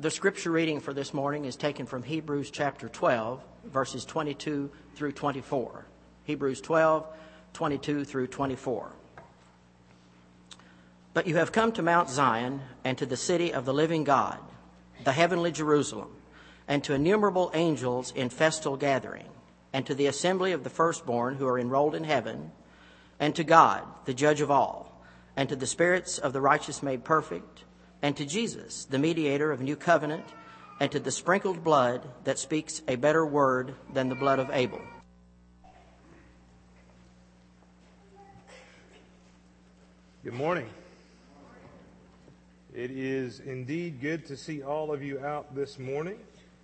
The scripture reading for this morning is taken from Hebrews chapter 12, verses 22 through 24. Hebrews 12, 22 through 24. But you have come to Mount Zion and to the city of the living God, the heavenly Jerusalem, and to innumerable angels in festal gathering, and to the assembly of the firstborn who are enrolled in heaven, and to God, the judge of all, and to the spirits of the righteous made perfect, and to Jesus, the mediator of a new covenant, and to the sprinkled blood that speaks a better word than the blood of Abel. Good morning. It is indeed good to see all of you out this morning.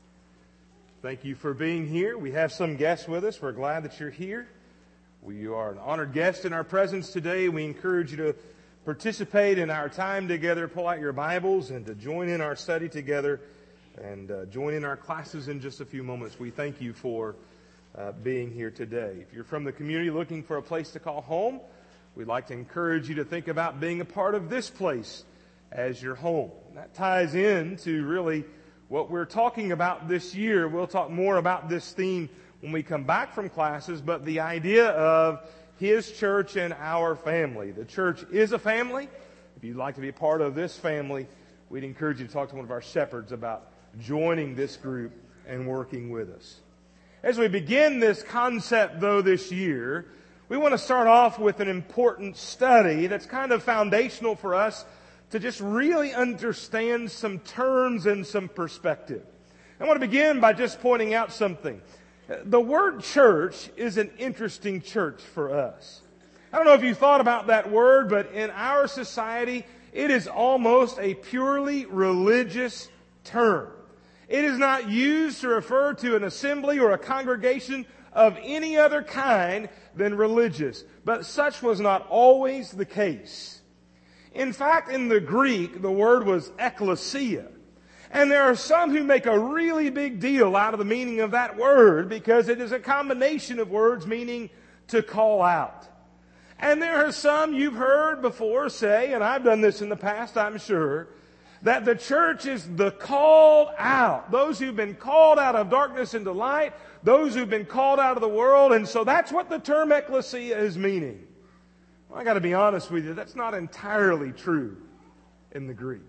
Thank you for being here. We have some guests with us. We're glad that you're here. You are an honored guest in our presence today. We encourage you to participate in our time together, pull out your Bibles, and to join in our study together and join in our classes in just a few moments. We thank you for being here today. If you're from the community looking for a place to call home, we'd like to encourage you to think about being a part of this place as your home. And that ties into really what we're talking about this year. We'll talk more about this theme when we come back from classes, but the idea of His church and our family. The church is a family. If you'd like to be a part of this family, we'd encourage you to talk to one of our shepherds about joining this group and working with us. As we begin this concept, though, this year, we want to start off with an important study that's kind of foundational for us to just really understand some terms and some perspective. I want to begin by just pointing out something. The word church is an interesting church for us. I don't know if you thought about that word, but in our society, it is almost a purely religious term. It is not used to refer to an assembly or a congregation of any other kind than religious. But such was not always the case. In fact, in the Greek, the word was ekklesia. And there are some who make a really big deal out of the meaning of that word because it is a combination of words meaning to call out. And there are some you've heard before say, and I've done this in the past, I'm sure, that the church is the called out. Those who've been called out of darkness into light, those who've been called out of the world, and so that's what the term ekklesia is meaning. Well, I got to be honest with you, that's not entirely true in the Greek.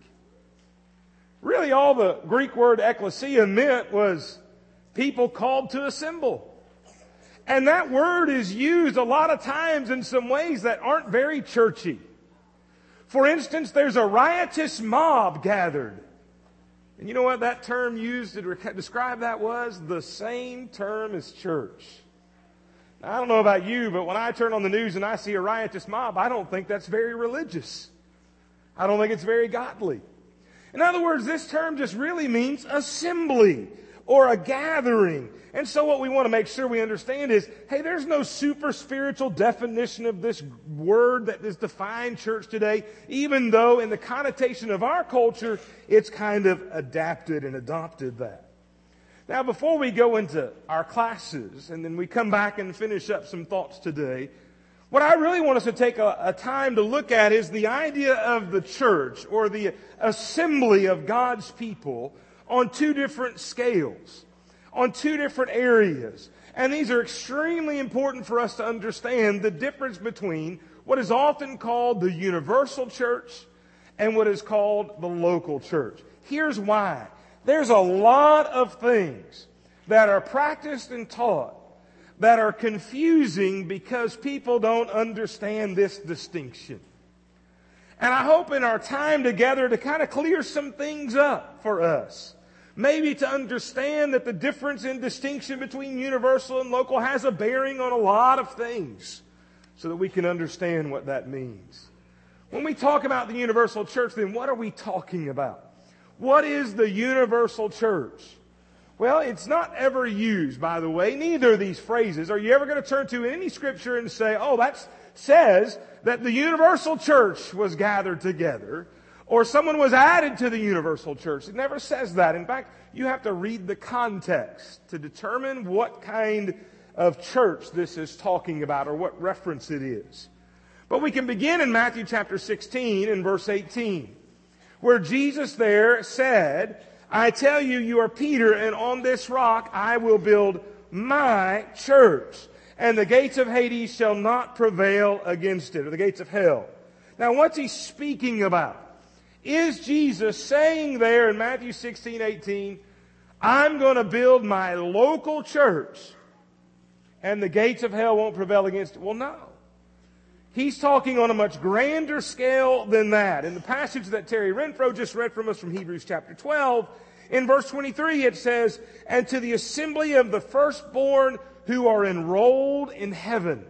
Really, all the Greek word ekklesia meant was people called to assemble. And that word is used a lot of times in some ways that aren't very churchy. For instance, there's a riotous mob gathered. And you know what that term used to describe that was? The same term as church. Now, I don't know about you, but when I turn on the news and I see a riotous mob, I don't think that's very religious. I don't think it's very godly. In other words, this term just really means assembly or a gathering. And so what we want to make sure we understand is, hey, there's no super spiritual definition of this word that is defined church today, even though in the connotation of our culture, it's kind of adapted and adopted that. Now, before we go into our classes and then we come back and finish up some thoughts today, what I really want us to take a time to look at is the idea of the church or the assembly of God's people on two different scales, on two different areas. And these are extremely important for us to understand the difference between what is often called the universal church and what is called the local church. Here's why. There's a lot of things that are practiced and taught that are confusing because people don't understand this distinction. And I hope in our time together to kind of clear some things up for us. Maybe to understand that the difference in distinction between universal and local has a bearing on a lot of things so that we can understand what that means. When we talk about the universal church, then what are we talking about? What is the universal church? Well, it's not ever used, by the way. Neither of these phrases are you ever going to turn to in any scripture and say, oh, that says that the universal church was gathered together, or someone was added to the universal church. It never says that. In fact, you have to read the context to determine what kind of church this is talking about or what reference it is. But we can begin in Matthew chapter 16 and verse 18, where Jesus there said, I tell you, you are Peter, and on this rock I will build my church, and the gates of Hades shall not prevail against it, or the gates of hell. Now, what's he speaking about? Is Jesus saying there in Matthew 16:18, I'm going to build my local church, and the gates of hell won't prevail against it? Well, no. He's talking on a much grander scale than that. In the passage that Terry Renfro just read from us from Hebrews chapter 12, in verse 23 it says, and to the assembly of the firstborn who are enrolled in heaven.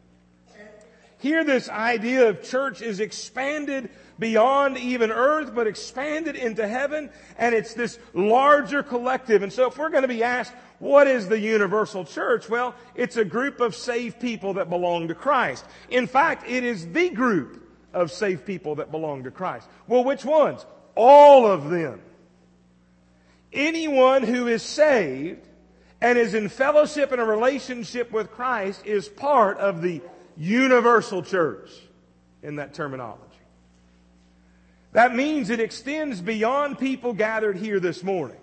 Here this idea of church is expanded beyond even earth, but expanded into heaven, and it's this larger collective. And so if we're going to be asked, what is the universal church? Well, it's a group of saved people that belong to Christ. In fact, it is the group of saved people that belong to Christ. Well, which ones? All of them. Anyone who is saved and is in fellowship and a relationship with Christ is part of the universal church in that terminology. That means it extends beyond people gathered here this morning.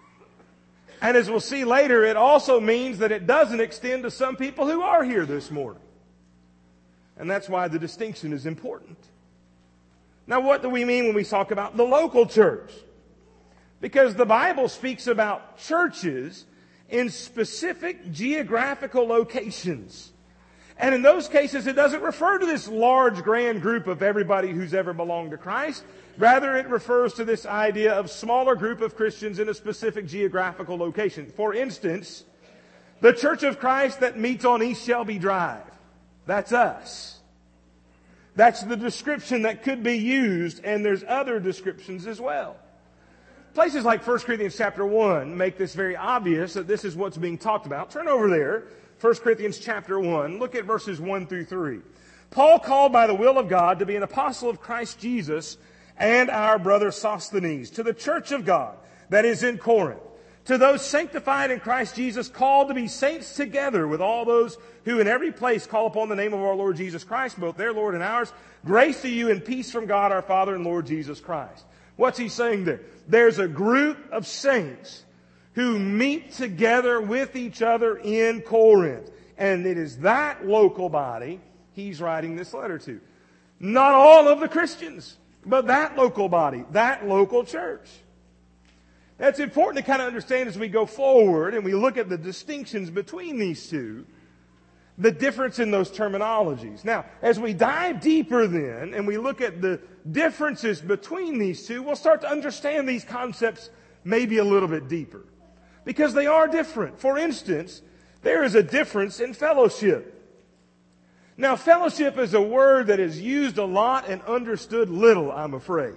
And as we'll see later, it also means that it doesn't extend to some people who are here this morning. And that's why the distinction is important. Now, what do we mean when we talk about the local church? Because the Bible speaks about churches in specific geographical locations. And in those cases, it doesn't refer to this large, grand group of everybody who's ever belonged to Christ. Rather, it refers to this idea of smaller group of Christians in a specific geographical location. For instance, the Church of Christ that meets on East Shelby Drive. That's us. That's the description that could be used, and there's other descriptions as well. Places like 1 Corinthians chapter 1 make this very obvious that this is what's being talked about. Turn over there. 1 Corinthians chapter 1, look at verses 1 through 3. Paul, called by the will of God to be an apostle of Christ Jesus, and our brother Sosthenes, to the church of God that is in Corinth, to those sanctified in Christ Jesus, called to be saints together with all those who in every place call upon the name of our Lord Jesus Christ, both their Lord and ours, grace to you and peace from God our Father and Lord Jesus Christ. What's he saying there? There's a group of saints who meet together with each other in Corinth. And it is that local body he's writing this letter to. Not all of the Christians, but that local body, that local church. That's important to kind of understand as we go forward and we look at the distinctions between these two, the difference in those terminologies. Now, as we dive deeper then and we look at the differences between these two, we'll start to understand these concepts maybe a little bit deeper. Because they are different. For instance, there is a difference in fellowship. Now, fellowship is a word that is used a lot and understood little, I'm afraid.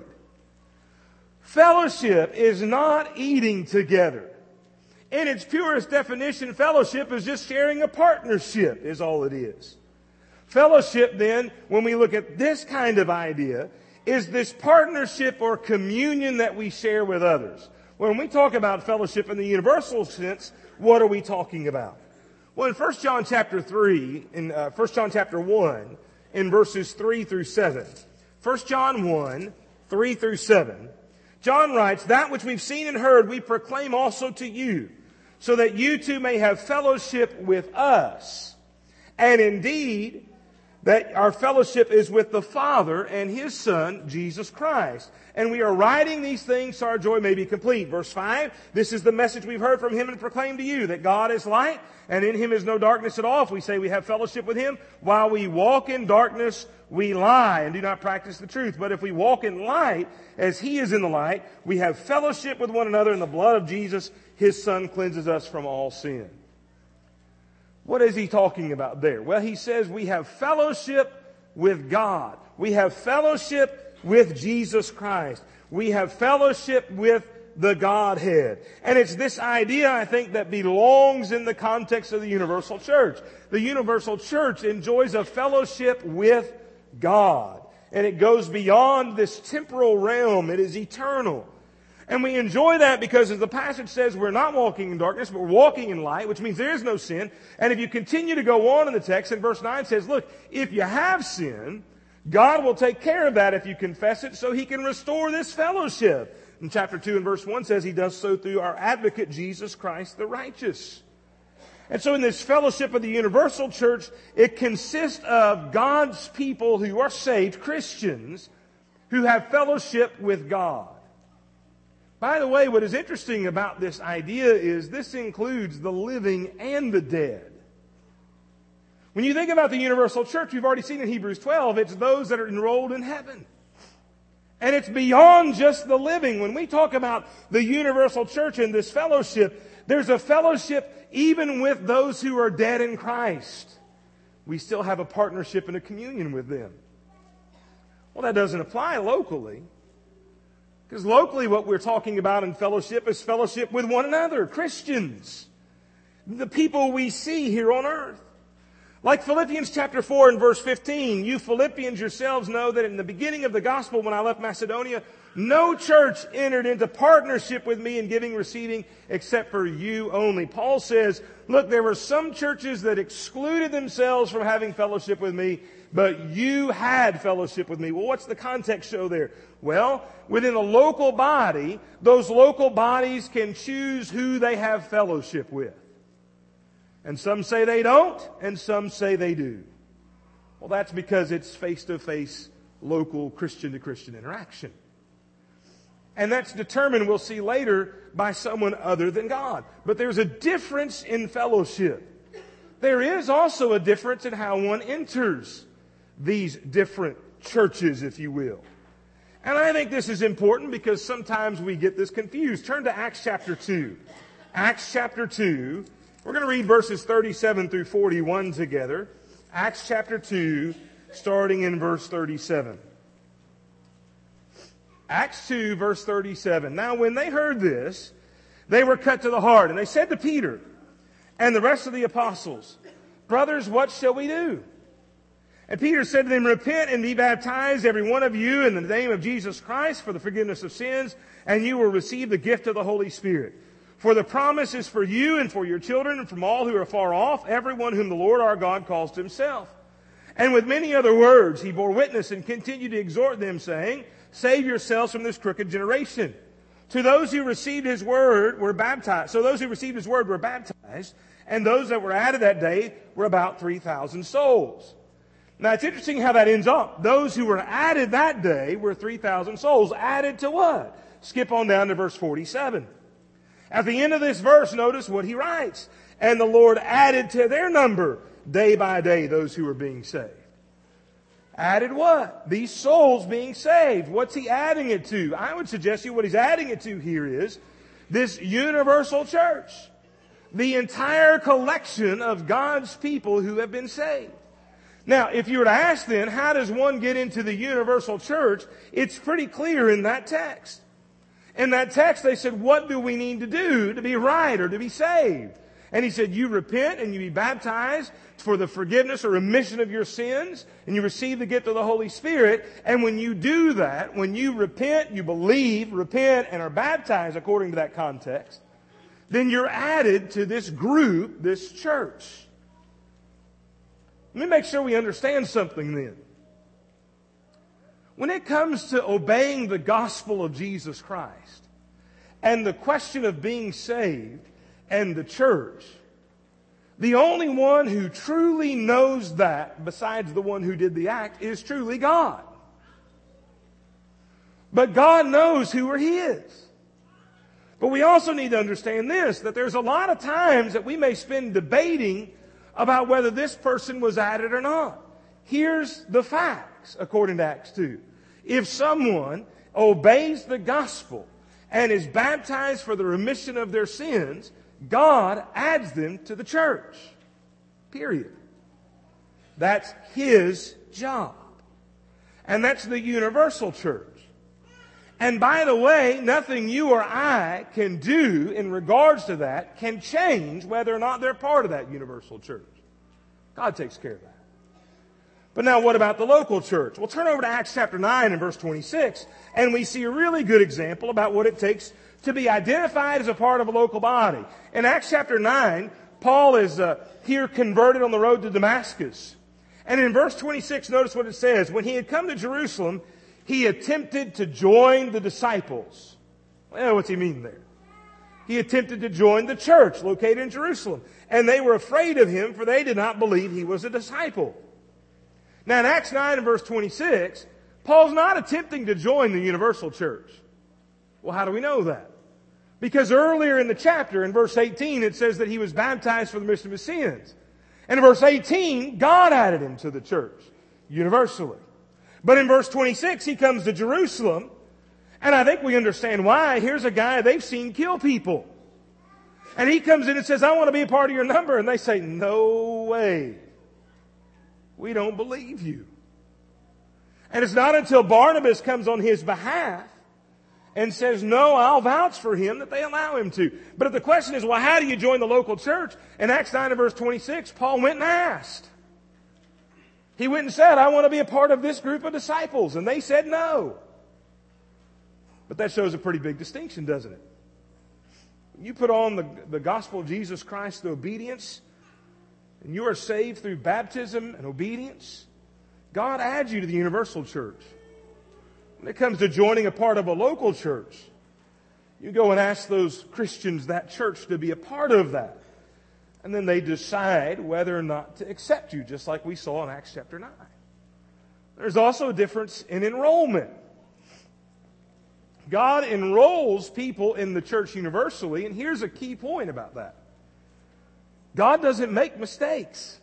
Fellowship is not eating together. In its purest definition, fellowship is just sharing a partnership, is all it is. Fellowship, then, when we look at this kind of idea, is this partnership or communion that we share with others. When we talk about fellowship in the universal sense, what are we talking about? Well, in 1 John chapter 3, in 1 John chapter 1, in verses 3 through 7. 1 John 1, 3 through 7. John writes, that which we've seen and heard we proclaim also to you, so that you too may have fellowship with us. And indeed, that our fellowship is with the Father and His Son, Jesus Christ. And we are writing these things so our joy may be complete. Verse 5, this is the message we've heard from Him and proclaimed to you, that God is light, and in Him is no darkness at all. If we say we have fellowship with Him, while we walk in darkness, we lie and do not practice the truth. But if we walk in light, as He is in the light, we have fellowship with one another, and the blood of Jesus, His Son, cleanses us from all sin. What is he talking about there? Well, he says we have fellowship with God. We have fellowship with Jesus Christ. We have fellowship with the Godhead. And it's this idea, I think, that belongs in the context of the universal church. The universal church enjoys a fellowship with God. And it goes beyond this temporal realm. It is eternal. And we enjoy that because, as the passage says, we're not walking in darkness, but we're walking in light, which means there is no sin. And if you continue to go on in the text, and verse 9 says, look, if you have sin, God will take care of that if you confess it so He can restore this fellowship. In chapter 2 and verse 1 says He does so through our advocate, Jesus Christ the righteous. And so in this fellowship of the universal church, it consists of God's people who are saved, Christians, who have fellowship with God. By the way, what is interesting about this idea is this includes the living and the dead. When you think about the universal church, we've already seen in Hebrews 12, it's those that are enrolled in heaven. And it's beyond just the living. When we talk about the universal church and this fellowship, there's a fellowship even with those who are dead in Christ. We still have a partnership and a communion with them. Well, that doesn't apply locally. Because locally what we're talking about in fellowship is fellowship with one another, Christians. The people we see here on earth. Like Philippians chapter 4 and verse 15, you Philippians yourselves know that in the beginning of the gospel when I left Macedonia, no church entered into partnership with me in giving, receiving, except for you only. Paul says, look, there were some churches that excluded themselves from having fellowship with me, but you had fellowship with me. Well, what's the context show there? Well, within a local body, those local bodies can choose who they have fellowship with. And some say they don't, and some say they do. Well, that's because it's face-to-face, local, Christian-to-Christian interaction. And that's determined, we'll see later, by someone other than God. But there's a difference in fellowship. There is also a difference in how one enters these different churches, if you will. And I think this is important because sometimes we get this confused. Turn to Acts chapter 2. Acts chapter 2. We're going to read verses 37 through 41 together. Acts chapter 2, starting in verse 37. Acts 2, verse 37. Now when they heard this, they were cut to the heart. And they said to Peter and the rest of the apostles, brothers, what shall we do? And Peter said to them, repent and be baptized, every one of you, in the name of Jesus Christ for the forgiveness of sins, and you will receive the gift of the Holy Spirit. For the promise is for you and for your children and from all who are far off, everyone whom the Lord our God calls to Himself. And with many other words he bore witness and continued to exhort them, saying, save yourselves from this crooked generation. To those who received His word were baptized. So those who received His word were baptized, and those that were added that day were about 3,000 souls. Now it's interesting how that ends up. Those who were added that day were 3,000 souls. Added to what? Skip on down to verse 47. At the end of this verse, notice what he writes. And the Lord added to their number day by day those who were being saved. Added what? These souls being saved. What's he adding it to? I would suggest to you what he's adding it to here is this universal church. The entire collection of God's people who have been saved. Now, if you were to ask then, how does one get into the universal church? It's pretty clear in that text. In that text, they said, what do we need to do to be right or to be saved? And he said, you repent and you be baptized for the forgiveness or remission of your sins, and you receive the gift of the Holy Spirit. And when you do that, when you repent, you believe, repent, and are baptized according to that context, then you're added to this group, this church. Let me make sure we understand something then. When it comes to obeying the gospel of Jesus Christ and the question of being saved and the church, the only one who truly knows that, besides the one who did the act, is truly God. But God knows who are His. But we also need to understand this, that there's a lot of times that we may spend debating about whether this person was added or not. Here's the facts, according to Acts 2. If someone obeys the gospel and is baptized for the remission of their sins, God adds them to the church. Period. That's His job. And that's the universal church. And by the way, nothing you or I can do in regards to that can change whether or not they're part of that universal church. God takes care of that. But now what about the local church? Well, turn over to Acts chapter 9 and verse 26, and we see a really good example about what it takes to be identified as a part of a local body. In Acts chapter 9, Paul is here converted on the road to Damascus. And in verse 26, notice what it says. When he had come to Jerusalem, he attempted to join the disciples. Well, what's he mean there? He attempted to join the church located in Jerusalem. And they were afraid of him, for they did not believe he was a disciple. Now in Acts 9 and verse 26, Paul's not attempting to join the universal church. Well, how do we know that? Because earlier in the chapter, in verse 18, it says that he was baptized for the remission of his sins. And in verse 18, God added him to the church, universally. But in verse 26, he comes to Jerusalem, and I think we understand why. Here's a guy they've seen kill people. And he comes in and says, I want to be a part of your number. And they say, no way. We don't believe you. And it's not until Barnabas comes on his behalf and says, no, I'll vouch for him, that they allow him to. But if the question is, well, how do you join the local church? In Acts 9 and verse 26, Paul went and asked. He went and said, I want to be a part of this group of disciples. And they said no. But that shows a pretty big distinction, doesn't it? You put on the gospel of Jesus Christ, the obedience, and you are saved through baptism and obedience, God adds you to the universal church. When it comes to joining a part of a local church, you go and ask those Christians, that church, to be a part of that. And then they decide whether or not to accept you, just like we saw in Acts chapter 9. There's also a difference in enrollment. God enrolls people in the church universally, and here's a key point about that. God doesn't make mistakes.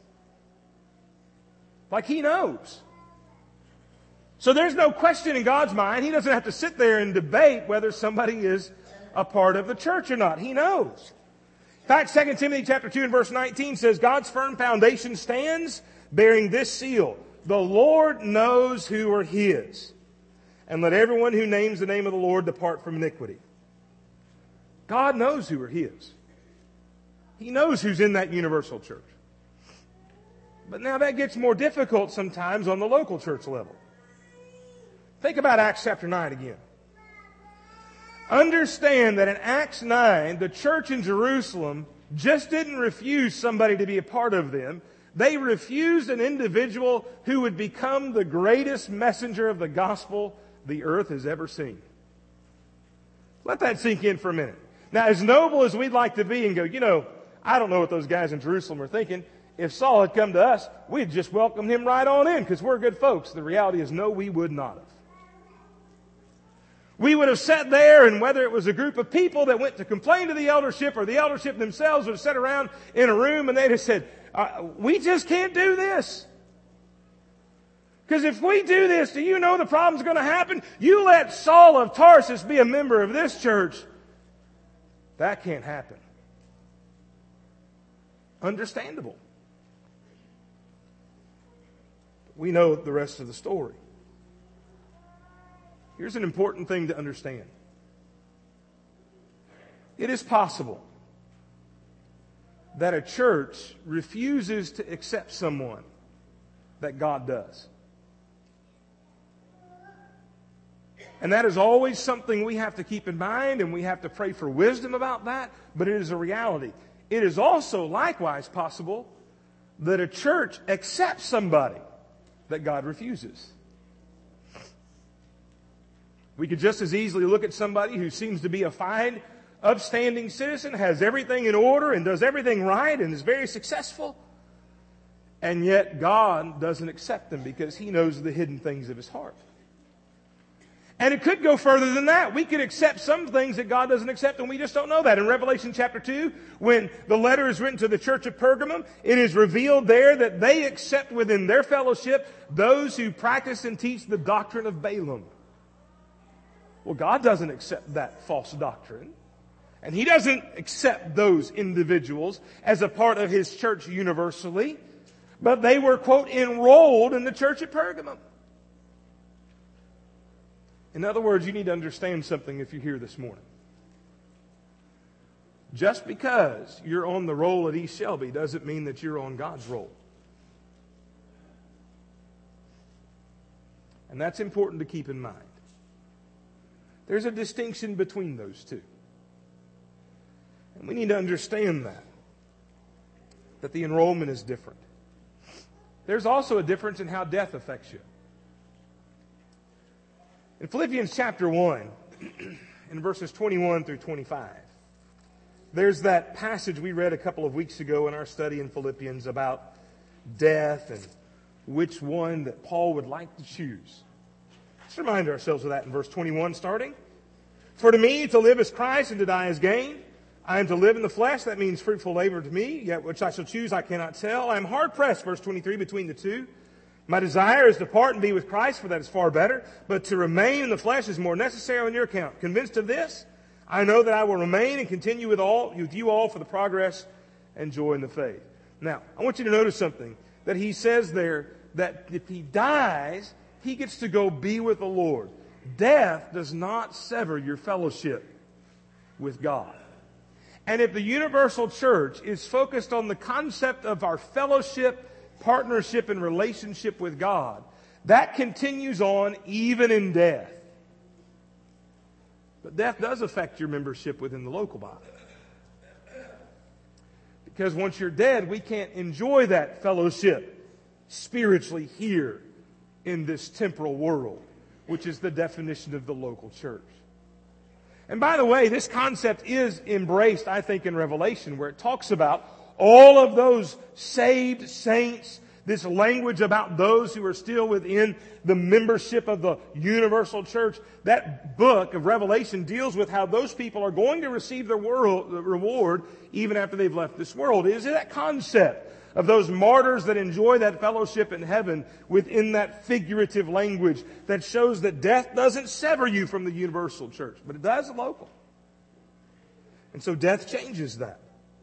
Like He knows. So there's no question in God's mind. He doesn't have to sit there and debate whether somebody is a part of the church or not. He knows. In fact, 2 Timothy chapter 2 and verse 19 says, God's firm foundation stands bearing this seal. The Lord knows who are His. And let everyone who names the name of the Lord depart from iniquity. God knows who are His. He knows who's in that universal church. But now that gets more difficult sometimes on the local church level. Think about Acts chapter 9 again. Understand that in Acts 9, the church in Jerusalem just didn't refuse somebody to be a part of them. They refused an individual who would become the greatest messenger of the gospel the earth has ever seen. Let that sink in for a minute. Now, as noble as we'd like to be and go, I don't know what those guys in Jerusalem are thinking. If Saul had come to us, we'd just welcome him right on in because we're good folks. The reality is, no, we would not have. We would have sat there, and whether it was a group of people that went to complain to the eldership or the eldership themselves would have sat around in a room and they'd have said, we just can't do this. Because if we do this, do you know the problem's going to happen? You let Saul of Tarsus be a member of this church. That can't happen. Understandable. We know the rest of the story. Here's an important thing to understand. It is possible that a church refuses to accept someone that God does. And that is always something we have to keep in mind, and we have to pray for wisdom about that, but it is a reality. It is also likewise possible that a church accepts somebody that God refuses. We could just as easily look at somebody who seems to be a fine, upstanding citizen, has everything in order and does everything right and is very successful, and yet God doesn't accept them because He knows the hidden things of his heart. And it could go further than that. We could accept some things that God doesn't accept, and we just don't know that. In Revelation chapter 2, when the letter is written to the church of Pergamum, it is revealed there that they accept within their fellowship those who practice and teach the doctrine of Balaam. Well, God doesn't accept that false doctrine. And He doesn't accept those individuals as a part of His church universally. But they were, quote, enrolled in the church at Pergamum. In other words, you need to understand something if you're here this morning. Just because you're on the roll at East Shelby doesn't mean that you're on God's roll. And that's important to keep in mind. There's a distinction between those two. And we need to understand that the enrollment is different. there's also a difference in how death affects you. In Philippians chapter 1, in verses 21 through 25, there's that passage we read a couple of weeks ago in our study in Philippians about death and which one that Paul would like to choose. Let's remind ourselves of that in verse 21 starting. For to me to live is Christ and to die is gain. I am to live in the flesh, that means fruitful labor to me, yet which I shall choose I cannot tell. I am hard pressed, verse 23, between the two. My desire is to depart and be with Christ, for that is far better, but to remain in the flesh is more necessary on your account. Convinced of this, I know that I will remain and continue with you all for the progress and joy in the faith. Now, I want you to notice something, that he says there that if he dies, he gets to go be with the Lord. Death does not sever your fellowship with God. And if the universal church is focused on the concept of our fellowship, partnership, and relationship with God, that continues on even in death. But death does affect your membership within the local body. Because once you're dead, we can't enjoy that fellowship spiritually here in this temporal world, which is the definition of the local church. And by the way, this concept is embraced, I think, in Revelation, where it talks about all of those saved saints, this language about those who are still within the membership of the universal church. That book of Revelation deals with how those people are going to receive the reward even after they've left this world. It is that concept of those martyrs that enjoy that fellowship in heaven within that figurative language that shows that death doesn't sever you from the universal church, but it does local. And so death changes that.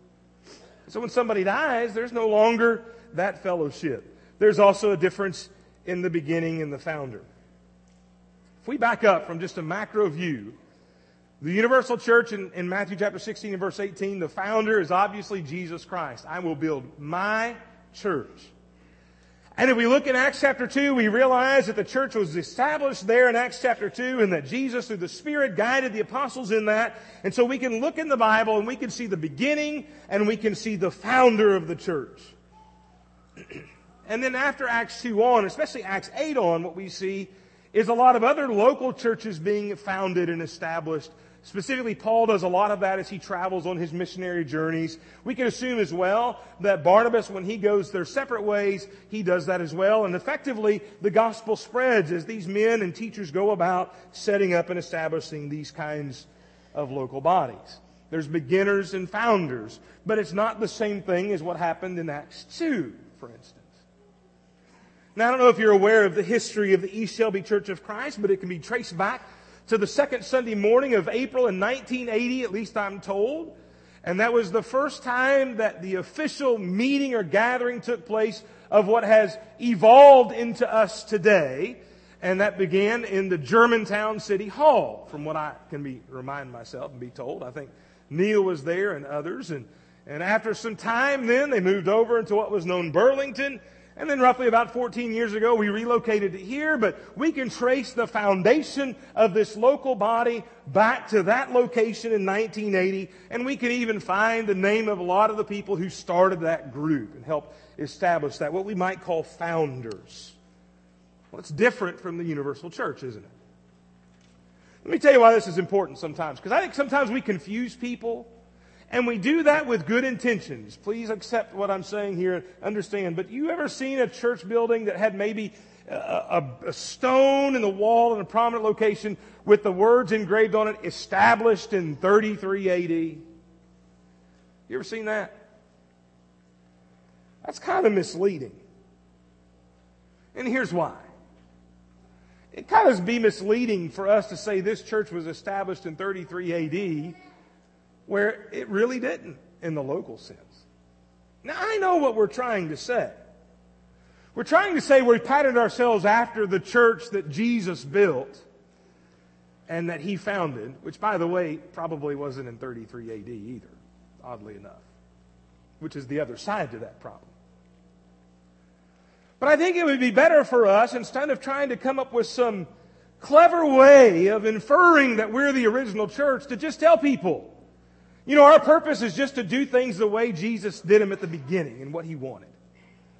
So when somebody dies, there's no longer that fellowship. There's also a difference in the beginning and the founder. If we back up from just a macro view, the universal church in Matthew chapter 16 and verse 18, the founder is obviously Jesus Christ. I will build my church. And if we look in Acts chapter 2, we realize that the church was established there in Acts chapter 2 and that Jesus through the Spirit guided the apostles in that. And so we can look in the Bible and we can see the beginning and we can see the founder of the church. And then after Acts 2 on, especially Acts 8 on, what we see is a lot of other local churches being founded and established. Specifically, Paul does a lot of that as he travels on his missionary journeys. We can assume as well that Barnabas, when he goes their separate ways, he does that as well. And effectively, the gospel spreads as these men and teachers go about setting up and establishing these kinds of local bodies. There's beginners and founders, but it's not the same thing as what happened in Acts 2, for instance. Now, I don't know if you're aware of the history of the East Shelby Church of Christ, but it can be traced back to the second Sunday morning of April in 1980, at least I'm told. And that was the first time that the official meeting or gathering took place of what has evolved into us today. And that began in the Germantown City Hall, from what I can remind myself and be told. I think Neil was there and others. And after some time then, they moved over into what was known Burlington. And then roughly about 14 years ago, we relocated to here, but we can trace the foundation of this local body back to that location in 1980, and we can even find the name of a lot of the people who started that group and helped establish that, what we might call founders. Well, it's different from the universal church, isn't it? Let me tell you why this is important sometimes, because I think sometimes we confuse people. And we do that with good intentions. Please accept what I'm saying here, understand. But you ever seen a church building that had maybe a stone in the wall in a prominent location with the words engraved on it, established in 33 AD? You ever seen that? That's kind of misleading. And here's why. It kind of be misleading for us to say this church was established in 33 AD, where it really didn't in the local sense. Now, I know what we're trying to say. We're trying to say we patterned ourselves after the church that Jesus built and that He founded, which, by the way, probably wasn't in 33 AD either, oddly enough, which is the other side to that problem. But I think it would be better for us, instead of trying to come up with some clever way of inferring that we're the original church, to just tell people, you know, our purpose is just to do things the way Jesus did them at the beginning and what He wanted.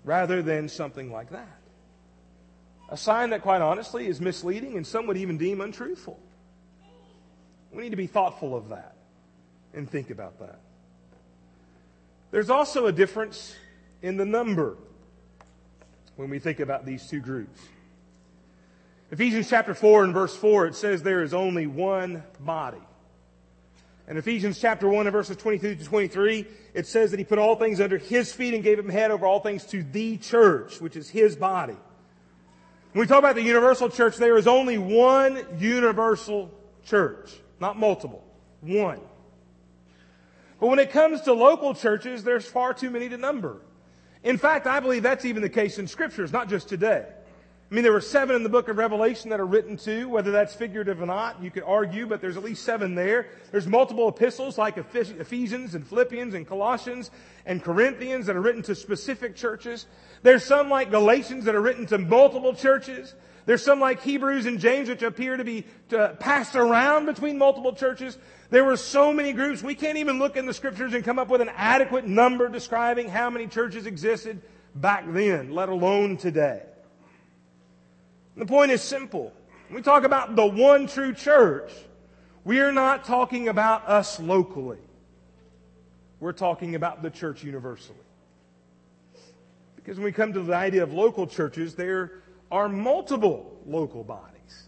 rather than something like that. A sign that, quite honestly, is misleading and some would even deem untruthful. We need to be thoughtful of that and think about that. There's also a difference in the number when we think about these two groups. Ephesians chapter 4 and verse 4, it says there is only one body. In Ephesians chapter 1 and verses 22 to 23, it says that He put all things under His feet and gave Him head over all things to the church, which is His body. When we talk about the universal church, there is only one universal church, not multiple. One. But when it comes to local churches, there's far too many to number. In fact, I believe that's even the case in Scriptures, not just today. I mean, there were 7 in the book of Revelation that are written to, whether that's figurative or not, you could argue, but there's at least 7 there. There's multiple epistles like Ephesians and Philippians and Colossians and Corinthians that are written to specific churches. There's some like Galatians that are written to multiple churches. There's some like Hebrews and James which appear to be passed around between multiple churches. There were so many groups, we can't even look in the Scriptures and come up with an adequate number describing how many churches existed back then, let alone today. The point is simple. When we talk about the one true church, we are not talking about us locally. We're talking about the church universally. Because when we come to the idea of local churches, there are multiple local bodies,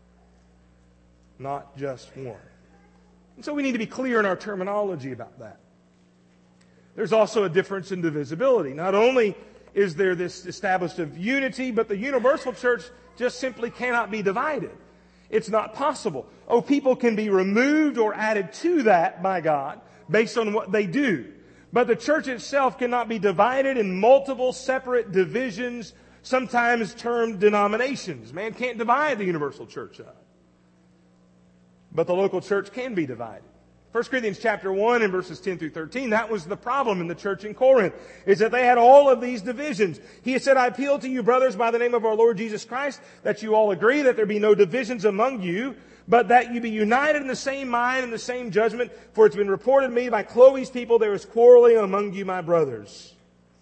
not just one. And so we need to be clear in our terminology about that. There's also a difference in divisibility. Not only is there this established of unity, but the universal church just simply cannot be divided. It's not possible. Oh, people can be removed or added to that by God based on what they do. But the church itself cannot be divided in multiple separate divisions, sometimes termed denominations. Man can't divide the universal church up. But the local church can be divided. 1 Corinthians chapter 1 and verses 10 through 13, that was the problem in the church in Corinth, is that they had all of these divisions. He had said, I appeal to you, brothers, by the name of our Lord Jesus Christ, that you all agree that there be no divisions among you, but that you be united in the same mind and the same judgment. For it's been reported to me by Chloe's people, there is quarreling among you, my brothers.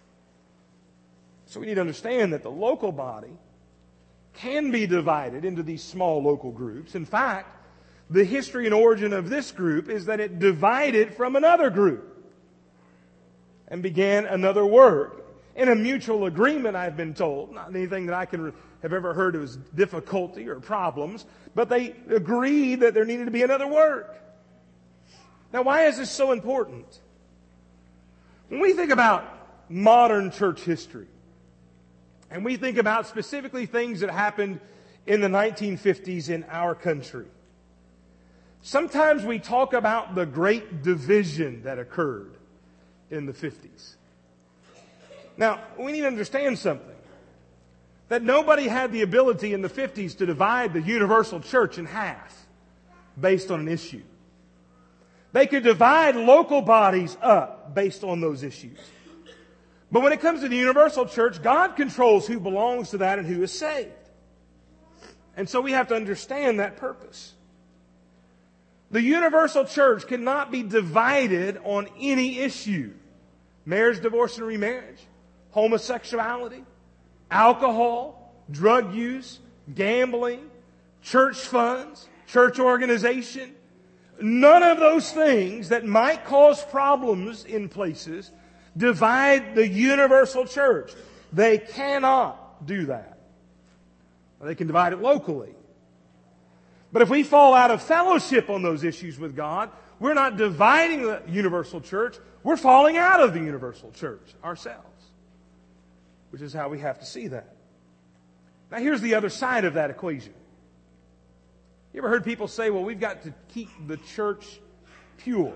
So we need to understand that the local body can be divided into these small local groups. In fact, the history and origin of this group is that it divided from another group and began another work in a mutual agreement, I've been told. Not anything that I can have ever heard was difficulty or problems, but they agreed that there needed to be another work. Now, why is this so important? When we think about modern church history, and we think about specifically things that happened in the 1950s in our country, sometimes we talk about the great division that occurred in the 50s. Now, we need to understand something. That nobody had the ability in the 50s to divide the universal church in half based on an issue. They could divide local bodies up based on those issues. But when it comes to the universal church, God controls who belongs to that and who is saved. And so we have to understand that purpose. The universal church cannot be divided on any issue. Marriage, divorce, and remarriage. Homosexuality. Alcohol. Drug use. Gambling. Church funds. Church organization. None of those things that might cause problems in places divide the universal church. They cannot do that. They can divide it locally. But if we fall out of fellowship on those issues with God, we're not dividing the universal church. We're falling out of the universal church ourselves, which is how we have to see that. Now here's the other side of that equation. You ever heard people say, well, we've got to keep the church pure?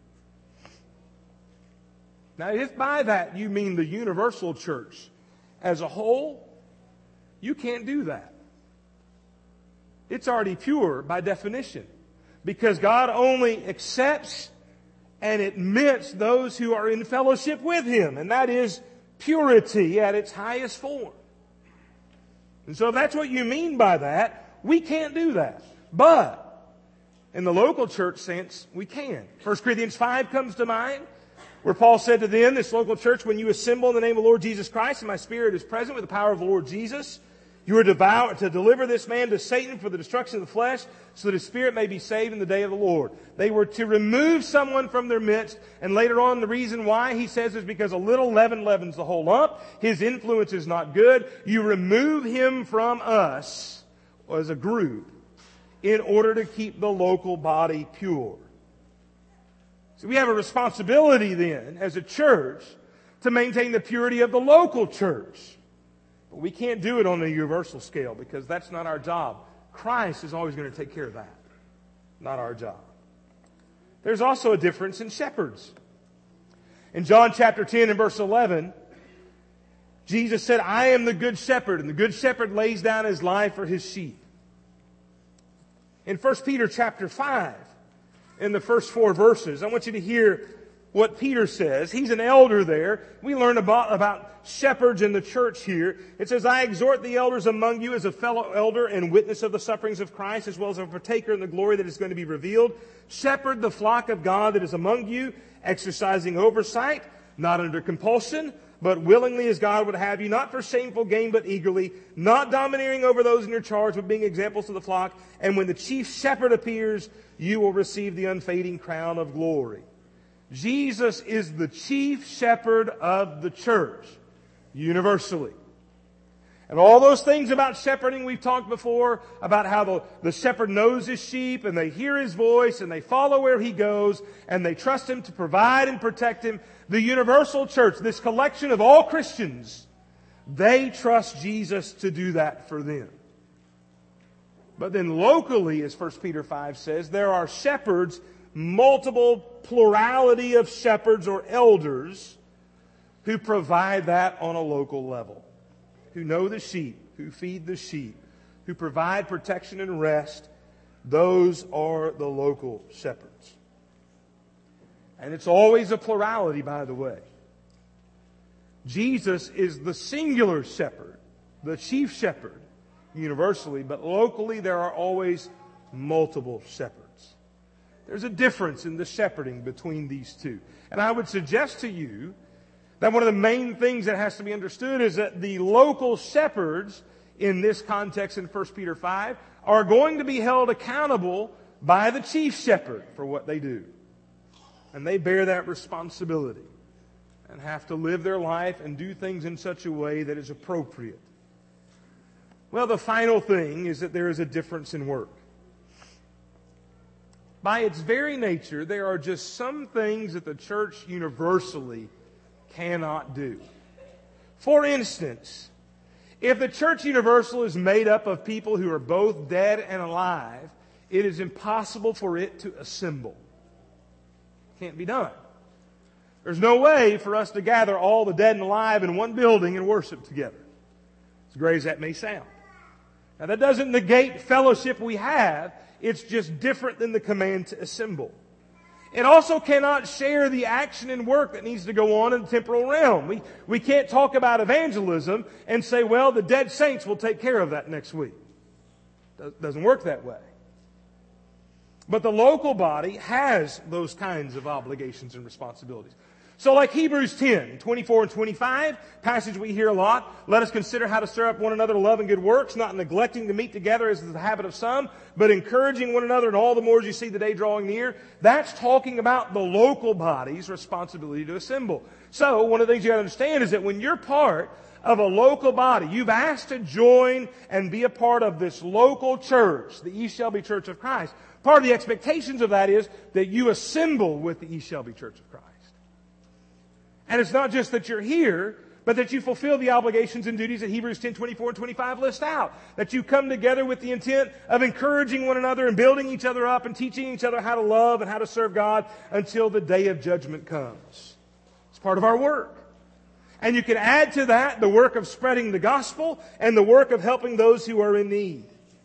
Now, if by that you mean the universal church as a whole, you can't do that. It's already pure by definition, because God only accepts and admits those who are in fellowship with Him, and that is purity at its highest form. And so if that's what you mean by that, we can't do that. But in the local church sense, we can. 1 Corinthians 5 comes to mind. Where Paul said to them, this local church, when you assemble in the name of the Lord Jesus Christ, and my Spirit is present with the power of the Lord Jesus, you are to deliver this man to Satan for the destruction of the flesh, so that his spirit may be saved in the day of the Lord. They were to remove someone from their midst, and later on the reason why, he says, is because a little leaven leavens the whole lump. His influence is not good. You remove him from us as a group in order to keep the local body pure. So we have a responsibility then, as a church, to maintain the purity of the local church. But we can't do it on a universal scale because that's not our job. Christ is always going to take care of that. Not our job. There's also a difference in shepherds. In John chapter 10 and verse 11, Jesus said, I am the good shepherd, and the good shepherd lays down his life for his sheep. In 1 Peter chapter 5, in the first 4 verses, I want you to hear what Peter says. He's an elder there. We learn about shepherds in the church here. It says, I exhort the elders among you as a fellow elder and witness of the sufferings of Christ, as well as a partaker in the glory that is going to be revealed. Shepherd the flock of God that is among you, exercising oversight, not under compulsion, but willingly as God would have you, not for shameful gain, but eagerly, not domineering over those in your charge, but being examples to the flock. And when the chief shepherd appears, you will receive the unfading crown of glory. Jesus is the chief shepherd of the church, universally. And all those things about shepherding we've talked before, about how the shepherd knows his sheep, and they hear his voice, and they follow where he goes, and they trust him to provide and protect him. The universal church, this collection of all Christians, they trust Jesus to do that for them. But then locally, as 1 Peter 5 says, there are shepherds, multiple plurality of shepherds or elders who provide that on a local level, who know the sheep, who feed the sheep, who provide protection and rest. Those are the local shepherds. And it's always a plurality, by the way. Jesus is the singular shepherd, the chief shepherd, universally, but locally there are always multiple shepherds. There's a difference in the shepherding between these two. And I would suggest to you that one of the main things that has to be understood is that the local shepherds in this context in 1 Peter 5 are going to be held accountable by the chief shepherd for what they do. And they bear that responsibility and have to live their life and do things in such a way that is appropriate. Well, the final thing is that there is a difference in work. By its very nature, there are just some things that the church universally cannot do. For instance, if the church universal is made up of people who are both dead and alive, it is impossible for it to assemble. Can't be done. There's no way for us to gather all the dead and alive in one building and worship together, as great as that may sound. Now, that doesn't negate fellowship we have. It's just different than the command to assemble. It also cannot share the action and work that needs to go on in the temporal realm. We can't talk about evangelism and say, well, the dead saints will take care of that next week. Doesn't work that way. But the local body has those kinds of obligations and responsibilities. So like Hebrews 10, 24 and 25, passage we hear a lot, let us consider how to stir up one another to love and good works, not neglecting to meet together as is the habit of some, but encouraging one another, and all the more as you see the day drawing near. That's talking about the local body's responsibility to assemble. So one of the things you got to understand is that when you're part of a local body, you've asked to join and be a part of this local church, the East Shelby Church of Christ. Part of the expectations of that is that you assemble with the East Shelby Church of Christ. And it's not just that you're here, but that you fulfill the obligations and duties that Hebrews 10, 24 and 25 list out. That you come together with the intent of encouraging one another and building each other up and teaching each other how to love and how to serve God until the day of judgment comes. It's part of our work. And you can add to that the work of spreading the gospel and the work of helping those who are in need.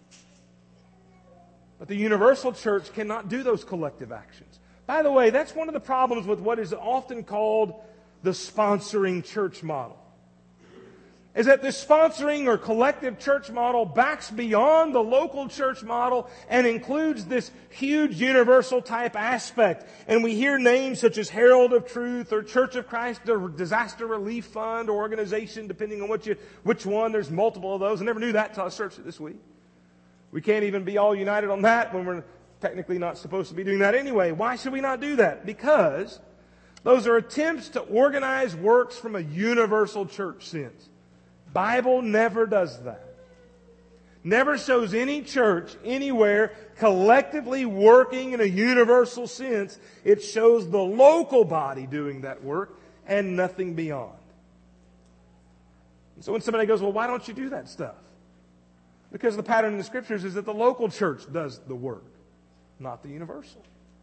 But the universal church cannot do those collective actions. By the way, that's one of the problems with what is often called the sponsoring church model. is that this sponsoring or collective church model backs beyond the local church model and includes this huge universal type aspect. And we hear names such as Herald of Truth or Church of Christ or Disaster Relief Fund or organization, depending on which one. There's multiple of those. I never knew that until I searched it this week. We can't even be all united on that when we're technically not supposed to be doing that anyway. Why should we not do that? Because those are attempts to organize works from a universal church sense. Bible never does that. Never shows any church anywhere collectively working in a universal sense. It shows the local body doing that work and nothing beyond. So when somebody goes, well, why don't you do that stuff? Because the pattern in the Scriptures is that the local church does the work, not the universal.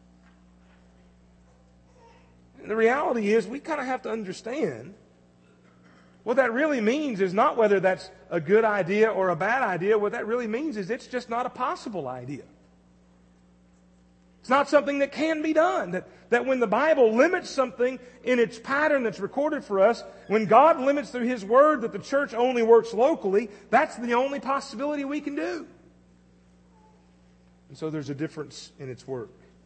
And the reality is we kind of have to understand what that really means is not whether that's a good idea or a bad idea. What that really means is it's just not a possible idea. It's not something that can be done. That when the Bible limits something in its pattern that's recorded for us, when God limits through His Word that the church only works locally, that's the only possibility we can do. And so there's a difference in its work.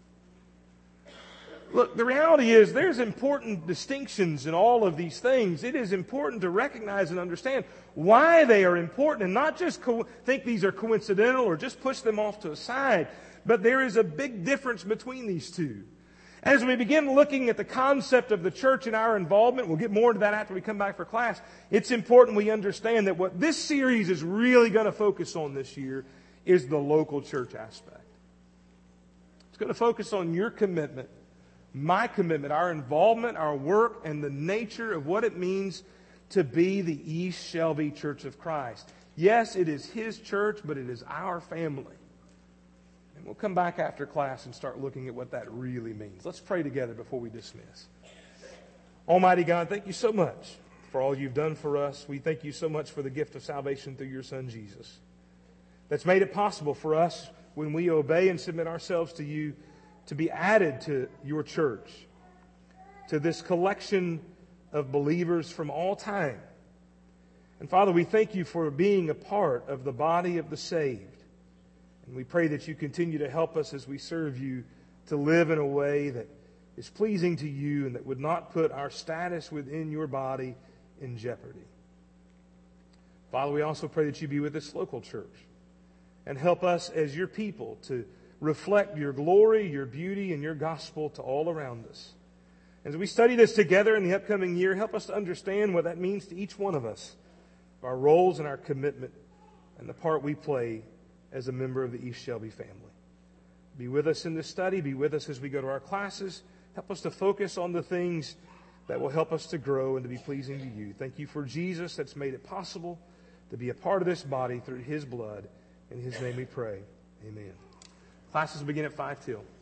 Look, the reality is there's important distinctions in all of these things. It is important to recognize and understand why they are important and not just think these are coincidental or just push them off to a side. But there is a big difference between these two. As we begin looking at the concept of the church and our involvement, we'll get more into that after we come back for class, it's important we understand that what this series is really going to focus on this year is the local church aspect. It's going to focus on your commitment, my commitment, our involvement, our work, and the nature of what it means to be the East Shelby Church of Christ. Yes, it is His church, but it is our family. And we'll come back after class and start looking at what that really means. Let's pray together before we dismiss. Almighty God, thank you so much for all you've done for us. We thank you so much for the gift of salvation through your Son, Jesus. That's made it possible for us, when we obey and submit ourselves to you, to be added to your church, to this collection of believers from all time. And Father, we thank you for being a part of the body of the saved. And we pray that you continue to help us as we serve you to live in a way that is pleasing to you and that would not put our status within your body in jeopardy. Father, we also pray that you be with this local church and help us as your people to reflect your glory, your beauty, and your gospel to all around us. As we study this together in the upcoming year, help us to understand what that means to each one of us, our roles and our commitment, and the part we play as a member of the East Shelby family. Be with us in this study. Be with us as we go to our classes. Help us to focus on the things that will help us to grow and to be pleasing to you. Thank you for Jesus that's made it possible to be a part of this body through His blood. In His name we pray. Amen. Classes begin at 5 till.